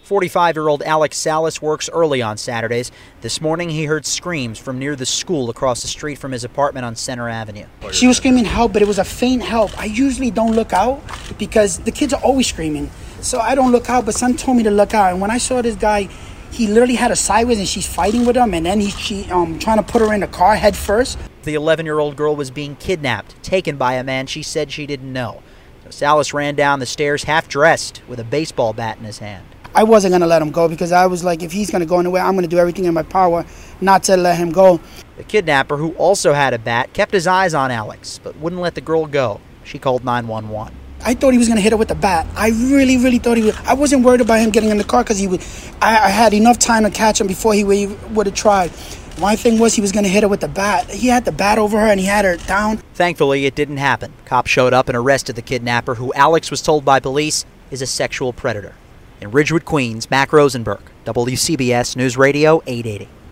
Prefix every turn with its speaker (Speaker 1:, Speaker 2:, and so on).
Speaker 1: 45-year-old Alex Salas works early on Saturdays. This morning he heard screams from near the school across the street from his apartment on Center Avenue.
Speaker 2: She was screaming help, but it was a faint help. I usually don't look out because the kids are always screaming. So I don't look out, but son told me to look out. And when I saw this guy, he literally had her sideways and she's fighting with him. And then she trying to put her in the car head first.
Speaker 1: The 11-year-old girl was being kidnapped, taken by a man she said she didn't know. So Salas ran down the stairs half-dressed with a baseball bat in his hand.
Speaker 2: I wasn't going to let him go because I was like, if he's going to go anywhere, I'm going to do everything in my power not to let him go.
Speaker 1: The kidnapper, who also had a bat, kept his eyes on Alex, but wouldn't let the girl go. She called 911.
Speaker 2: I thought he was going to hit her with the bat. I really thought he would. I wasn't worried about him getting in the car because I had enough time to catch him before he would have tried. My thing was he was going to hit her with the bat. He had the bat over her and he had her down.
Speaker 1: Thankfully, it didn't happen. Cops showed up and arrested the kidnapper, who Alex was told by police is a sexual predator. In Ridgewood, Queens, Mac Rosenberg, WCBS News Radio 880.